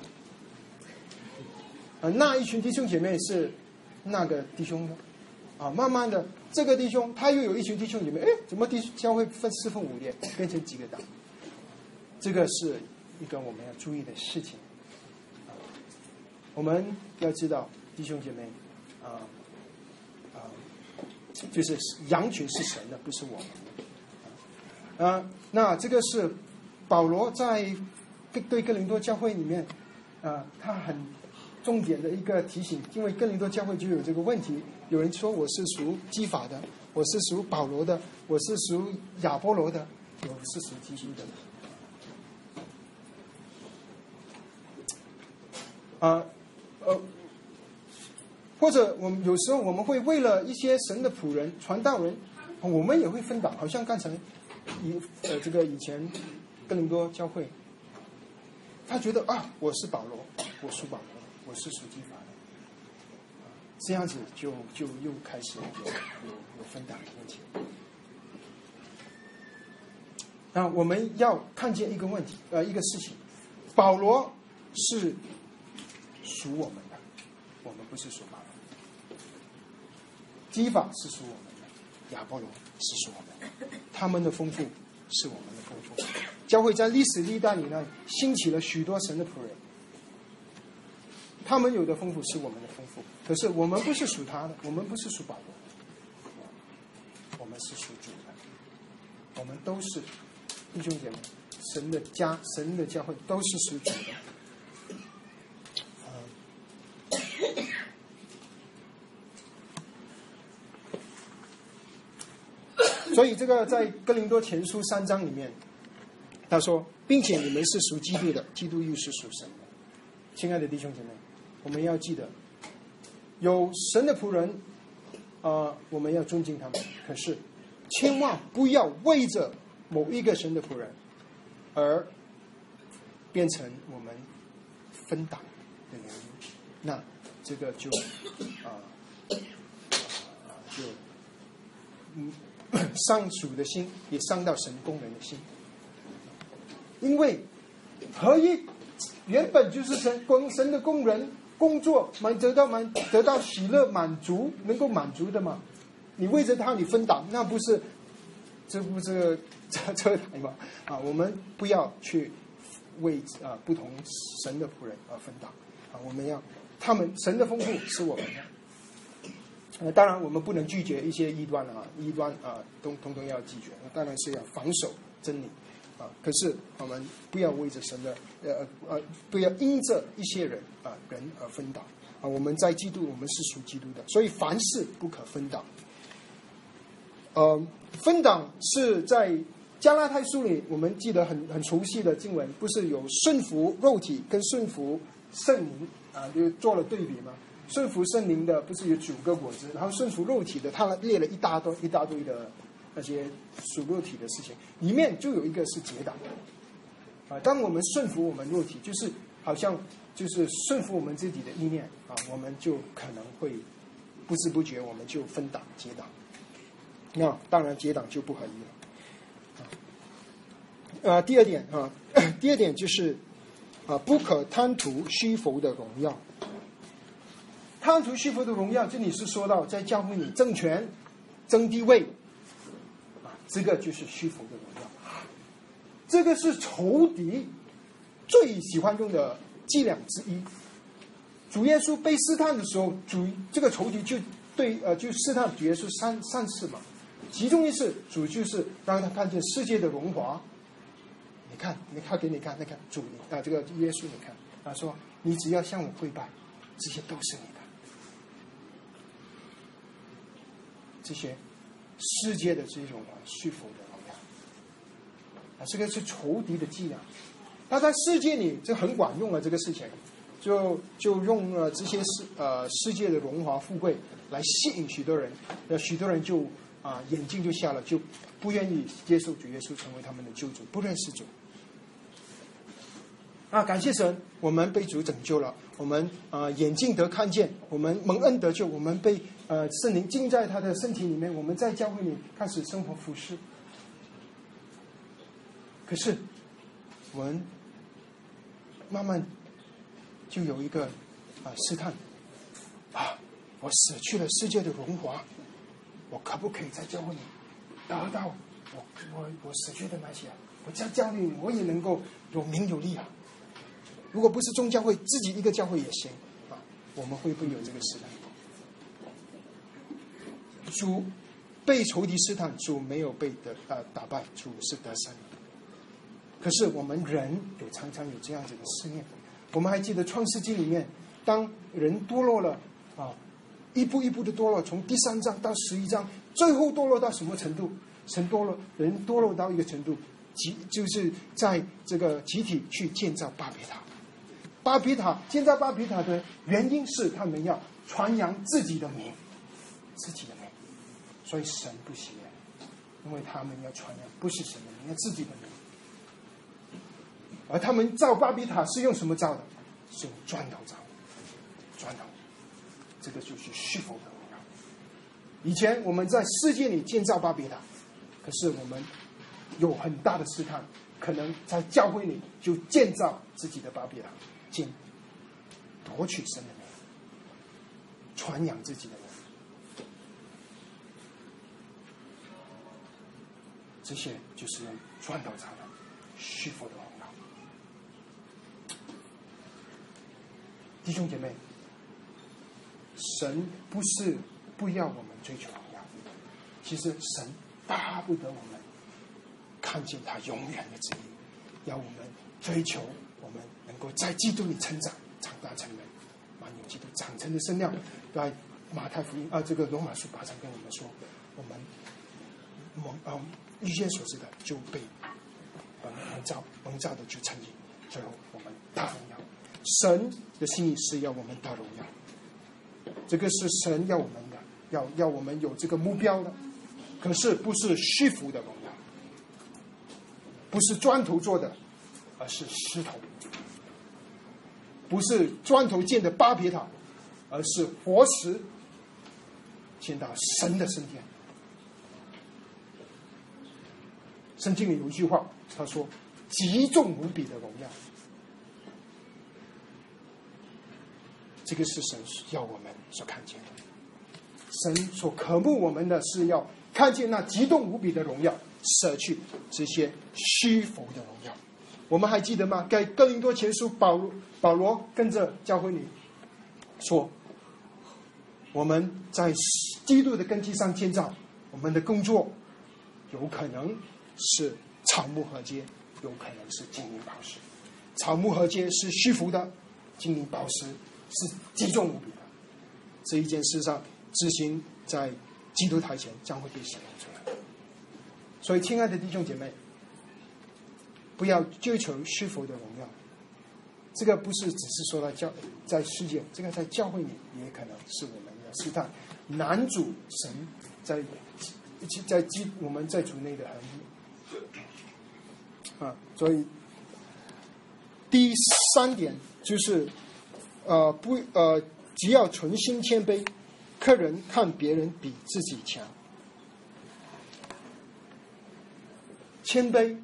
的，啊那一群弟兄姐妹是那个弟兄的，啊慢慢的这个弟兄他又有一群弟兄姐妹，哎怎么弟教会分四分五裂变成几个党？这个是一个我们要注意的事情。我们要知道弟兄姐妹啊啊，就是羊群是神的，不是我们的啊。那这个是保罗在对哥林多教会里面啊，他很重点的一个提醒，因为哥林多教会就有这个问题。有人说我是属基法的，我是属保罗的，我是属亚波罗的，我是属基督的。啊呃。或者我们有时候我们会为了一些神的仆人、传道人，我们也会分党。好像刚才以呃这个以前哥林多教会，他觉得啊我是保罗，我属保罗，我是属基法的，这样子就就又开始有有有分党的问题。那我们要看见一个问题，呃一个事情，保罗是属我们的，我们不是属保罗。基法是属我们的，亚波罗是属我们的，他们的丰富是我们的丰富。教会在历史历代里呢，兴起了许多神的仆人，他们有的丰富是我们的丰富，可是我们不是属他的，我们不是属保罗，我们是属主的，我们都是弟兄姐妹，神的家，神的教会都是属主的。所以这个在哥林多前书三章里面，他说，并且你们是属基督的，基督又是属神的。亲爱的弟兄姐妹，我们要记得，有神的仆人，啊、呃，我们要尊敬他们。可是，千万不要为着某一个神的仆人，而变成我们分党的原因。那这个就啊啊、呃、就嗯。伤主的心，也伤到神工人的心，因为合一原本就是神工神的工人工作满得到满得到喜乐满足，能够满足的嘛。你为着他你分党，那不是这不是这这台吗？啊，我们不要去为啊不同神的仆人而分党啊，我们要他们神的丰富是我们的。呃，当然我们不能拒绝一些异端啊，异端啊，都统统要拒绝。当然是要防守真理啊。可是我们不要为着神的呃呃，不要因着一些人啊人而分党啊。我们在基督，我们是属基督的，所以凡事不可分党。呃，分党是在加拉太书里，我们记得很很熟悉的经文，不是有顺服肉体跟顺服圣灵啊，就做了对比吗？顺服圣灵的不是有九个果子，然后顺服肉体的，他列了一大堆一大堆的那些属肉体的事情，里面就有一个是结党啊。当我们顺服我们肉体，就是好像就是顺服我们自己的意念啊，我们就可能会不知不觉我们就分党结党。那当然结党就不合一了。啊，第二点啊，第二点就是啊，不可贪图虚浮的荣耀。贪图虚浮的荣耀，这里是说到在教会里争权、争地位，啊，这个就是虚浮的荣耀。这个是仇敌最喜欢用的伎俩之一。主耶稣被试探的时候，主这个仇敌就对呃就试探主耶稣三三次嘛。其中一次，主就是让他看见世界的荣华。你看，你看给你看，那看主啊，这个耶稣你看，他说你只要向我跪拜，这些都是你的。这些世界的这种虚浮的荣耀啊，这个是仇敌的伎俩。他在世界里这很管用了，这个事情就就用了这些世呃世界的荣华富贵来吸引许多人，那许多人就啊眼睛就瞎了，就不愿意接受主耶稣成为他们的救主，不认识主。 啊，感谢神，我们被主拯救了，我们啊、呃、眼睛得看见，我们蒙恩得救，我们被呃圣灵浸在他的身体里面，我们在教会里开始生活服侍。可是我们慢慢就有一个啊试探啊，我舍去了世界的荣华，我可不可以在教会里得到我我我舍去的那些啊？我在教会里我也能够有名有利啊。如果不是宗教会，自己一个教会也行啊。我们会不会有这个试探？主被仇敌试探，主没有被的呃打败，主是得胜的。可是我们人有常常有这样子的思念。我们还记得创世纪里面，当人堕落了啊，一步一步的堕落，从第三章到十一章，最后堕落到什么程度？神堕落，人堕落到一个程度，集就是在这个集体去建造巴别塔。巴别塔建造巴别塔的原因是他们要传扬自己的名，自己的名，所以神不喜悦，因为他们要传扬不是神的名，要自己的名。而他们造巴别塔是用什么造的？是用砖头造的，砖头，这个就是虚浮的荣耀。以前我们在世界里建造巴别塔，可是我们有很大的试探，可能在教会里就建造自己的巴别塔，建夺取神的名，传扬自己的名，这些就是用砖头造的虚浮的荣耀。弟兄姐妹，神不是不要我们追求荣耀，其实神巴不得我们看见他永远的旨意，要我们追求我们能够在基督里成长，长大成人，满有基督长成的身量。在马太福音啊，这个罗马书八章跟我们说，我们蒙啊预先所示的就被蒙蒙召，蒙召的就成义，最后我们大荣耀。神的心意是要我们大荣耀，这个是神要我们的，要要我们有这个目标的。可是不是虚浮的荣耀，不是砖头做的，而是石头；不是砖头建的巴别塔，而是活石建到神的圣殿。圣经里有一句话，他说：“极重无比的荣耀。”这个是神要我们所看见的，神所渴慕我们的是要看见那极重无比的荣耀，舍去这些虚浮的荣耀。我们还记得吗？在哥林多前书，保罗保罗跟着教会里说，我们在基督的根基上建造，我们的工作有可能是草木禾秸，有可能是金银宝石。草木禾秸是虚浮的，金银宝石是极重无比的。这一件事上执行在基督台前将会被显露出来。所以亲爱的弟兄姐妹，不要追求虚浮的荣耀，这个不是只是说到教在世界，这个在教会里也可能是我们的试探。男主神在在基我们在主内的含义啊，所以第三点就是呃不呃，只要存心谦卑，客人看别人比自己强。谦卑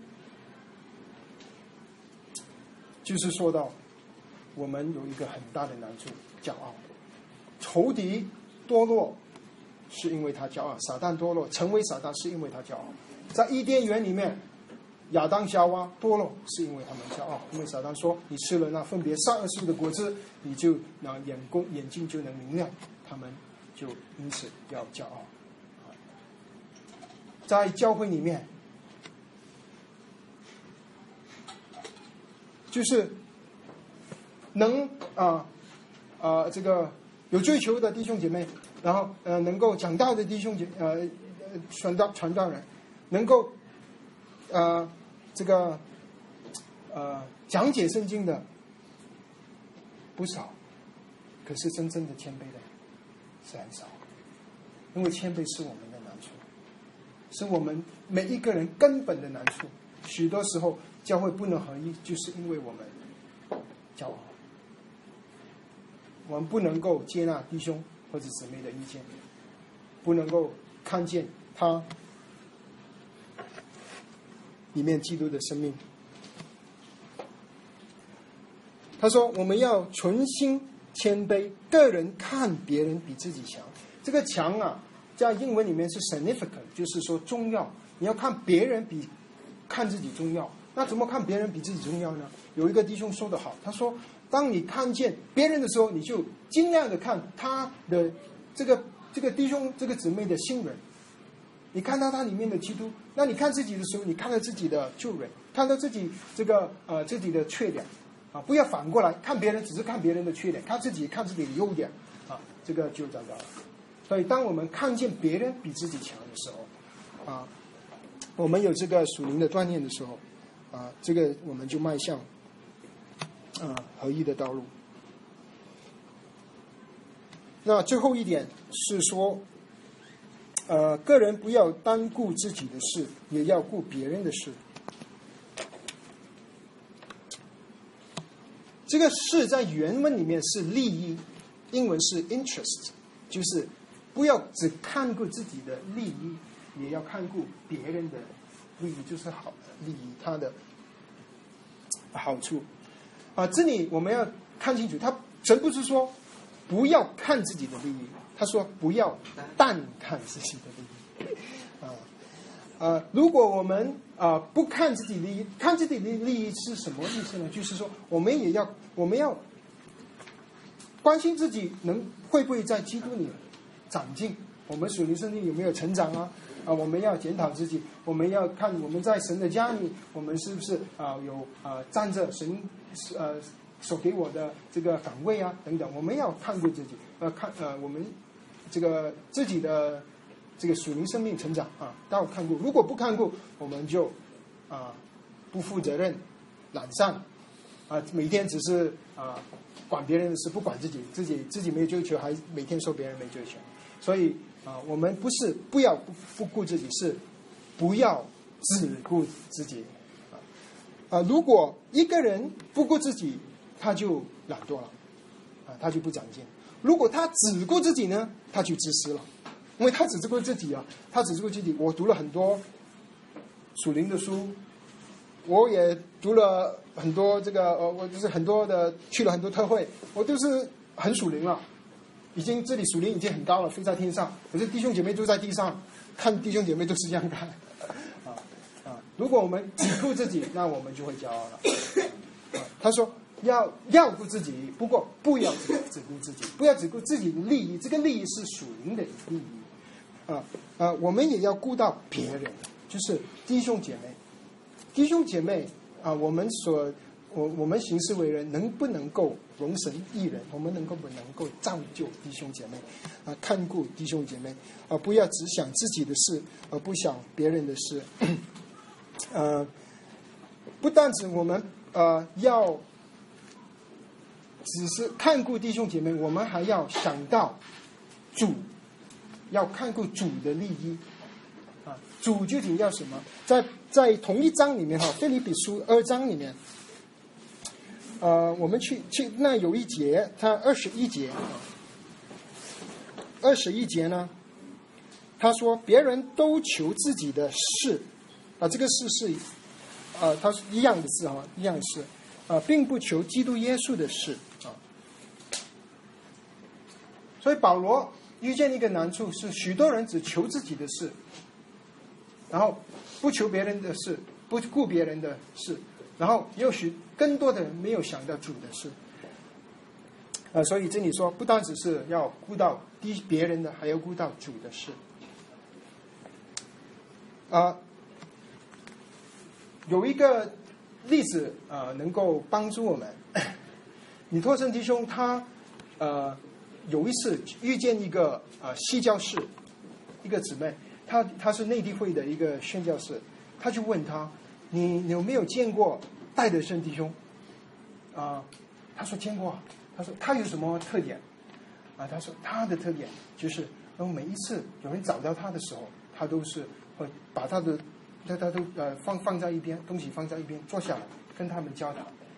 就是说到我们有一个很大的难处，骄傲。仇敌堕落是因为他骄傲，撒旦堕落成为撒旦是因为他骄傲。在伊甸园里面，亚当夏娃堕落是因为他们骄傲，因为撒旦说你吃了那分别善恶树的果子，你就那眼光眼睛就能明亮，他们就因此要骄傲。在教会里面，就是能啊啊、呃呃、这个有追求的弟兄姐妹，然后呃能够长大的弟兄姐呃传道传道人，能够呃这个呃讲解圣经的不少，可是真正的谦卑的是很少，因为谦卑是我们的难处，是我们每一个人根本的难处。许多时候教会不能合一，就是因为我们骄傲。我们不能够接纳弟兄或者姊妹的意见，不能够看见他里面基督的生命。他说我们要存心谦卑，个人看别人比自己强。这个强啊，在英文里面是 significant， 就是说重要。你要看别人比看自己重要。那怎么看别人比自己重要呢？有一个弟兄说得好，他说当你看见别人的时候，你就尽量的看他的这个这个弟兄这个姊妹的新人，你看到他里面的基督。那你看自己的时候，你看到自己的旧人，看到自己这个呃自己的缺点啊，不要反过来看别人，只是看别人的缺点，看自己看自己的优点啊，这个就糟糕了。所以当我们看见别人比自己强的时候啊，我们有这个属灵的锻炼的时候啊，这个我们就迈向啊合一的道路。那最后一点是说，呃，个人不要单顾自己的事，也要顾别人的事。这个事在原文里面是利益，英文是 interest， 就是不要只看顾自己的利益，也要看顾别人的利益，就是好利益他的好处啊。这里我们要看清楚，他神不是说不要看自己的利益，他说不要单看自己的利益啊。呃，如果我们啊、呃、不看自己的利益，看自己的利益是什么意思呢？就是说，我们也要我们要关心自己能会不会在基督里长进，我们属灵生命有没有成长啊？啊、呃，我们要检讨自己，我们要看我们在神的家里，我们是不是啊、呃、有啊、呃、站着神呃所给我的这个岗位啊等等，我们要看顾自己，呃看呃我们这个自己的。这个属灵生命成长啊，都要看顾。如果不看顾，我们就啊不负责任、懒散啊，每天只是啊管别人的事，不管自己，自己自己没有追求，还每天说别人没追求。所以啊，我们不是不要不不顾自己，是不要只顾自己啊啊！如果一个人不顾自己，他就懒惰了啊，他就不长进。如果他只顾自己呢，他就自私了。因为他只顾自己啊，他只顾自己。我读了很多属灵的书，我也读了很多这个呃，我就是很多的去了很多特会，我都是很属灵了，已经这里属灵已经很高了，飞在天上。可是弟兄姐妹都在地上，看弟兄姐妹都是这样看啊啊！如果我们只顾自己，那我们就会骄傲了。啊、他说。要要顾自己，不过不要只只顾自己，不要只顾自己的利益。这个利益是属灵的利益啊啊！我们也要顾到别人，就是弟兄姐妹，弟兄姐妹啊，我们所我我们行事为人，能不能够容神益人？我们能够不能够造就弟兄姐妹啊？看顾弟兄姐妹啊，不要只想自己的事，而不想别人的事。呃，不但是我们呃要。只是看顾弟兄姐妹，我们还要想到主，要看顾主的利益啊。主究竟要什么？在在同一章里面哈，腓立比书二章里面，呃，我们去去那有一节，它二十一节，二十一节呢，他说别人都求自己的事啊，这个事是啊，它是一样的字哈，一样的事。啊，并不求基督耶稣的事啊，所以保罗遇见一个难处是，许多人只求自己的事，然后不求别人的事，不顾别人的事，然后又许更多的人没有想到主的事。啊，所以这里说，不单只是要顾到低别人的，还要顾到主的事。啊，有一个。例子呃能够帮助我们。李托生弟兄他呃有一次遇见一个呃西教士，一个姊妹，他他是内地会的一个宣教士，他就问他，你有没有见过戴德生弟兄？啊、呃，他说见过。他说他有什么特点？啊、呃，他说他的特点就是，然后每一次有人找到他的时候，他都是会把他的他他都呃放放在一边，东西放在一边，坐下来跟他们交谈，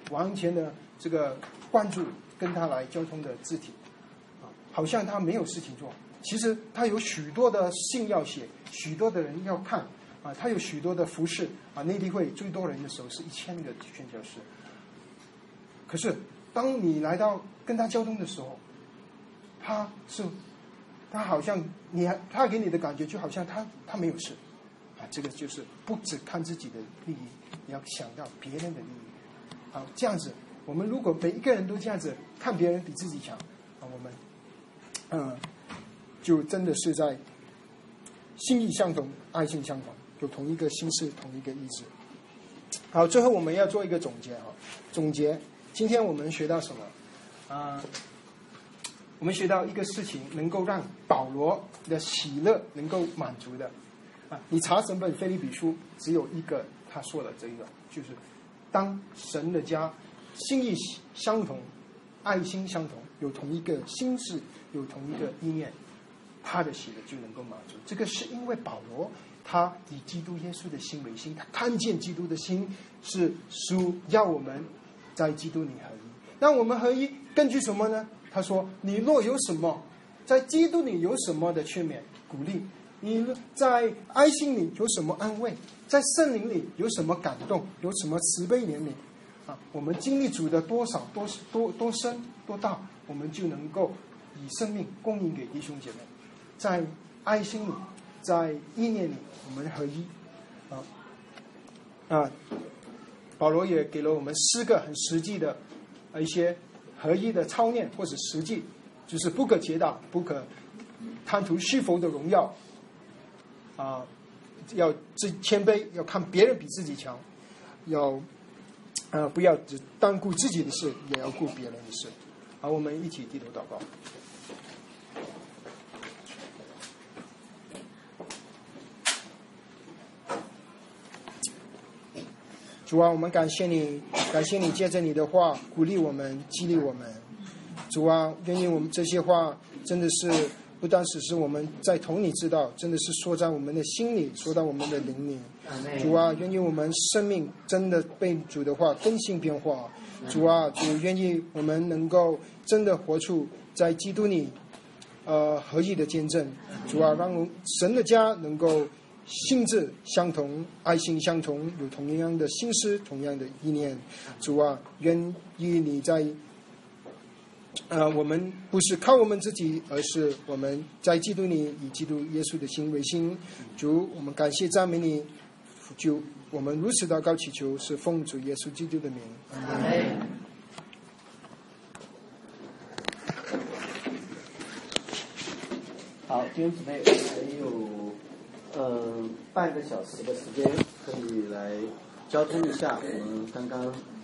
完全的这个关注跟他来交通的肢体，啊，好像他没有事情做。其实他有许多的信要写，许多的人要看，啊，他有许多的服饰，啊，内地会最多人的时候是一千个宣教士。可是当你来到跟他交通的时候，他是他好像你他给你的感觉就好像他他没有事。啊，这个就是不只看自己的利益，你要想到别人的利益。好，这样子，我们如果每一个人都这样子看别人比自己强，啊，我们，嗯，就真的是在心意相同、爱心相同，有同一个心思、同一个意志。好，最后我们要做一个总结啊，总结今天我们学到什么？啊、呃，我们学到一个事情能够让保罗的喜乐能够满足的。啊，你查整本腓立比书，只有一个他说的这个，就是当神的家心意相同、爱心相同，有同一个心智，有同一个意念，他的喜乐就能够满足。这个是因为保罗他以基督耶稣的心为心，他看见基督的心是属要我们在基督里合一。那我们合一根据什么呢？他说：“你若有什么在基督里有什么的劝勉、鼓励。”你在爱心里有什么安慰？在圣灵里有什么感动？有什么慈悲怜悯？啊，我们经历主的多少多多多深多大，我们就能够以生命供应给弟兄姐妹。在爱心里，在意念里，我们合一。啊啊，保罗也给了我们四个很实际的一些合一的操练或者实际，就是不可结党，不可贪图虚浮的荣耀。啊，要自谦卑，要看别人比自己强，要呃不要只单顾自己的事，也要顾别人的事。好，我们一起低头祷告。主啊，我们感谢你，感谢你借着你的话鼓励我们，激励我们。主啊，愿意我们这些话真的是。不单只是我们在同你知道，真的是说在我们的心里，说到我们的灵里。主啊，愿意我们生命真的被主的话更新变化。主啊，主愿意我们能够真的活出在基督里呃合一的见证。主啊，让神的家能够性质相同，爱心相同，有同样的心思，同样的意念。主啊，愿意你在呃，我们不是靠我们自己，而是我们在基督里以基督耶稣的心为心。主，我们感谢赞美你，就我们如此祷告祈求，是奉主耶稣基督的名。阿们。 好，弟兄姊妹，还有呃半个小时的时间可以来交通一下我们刚刚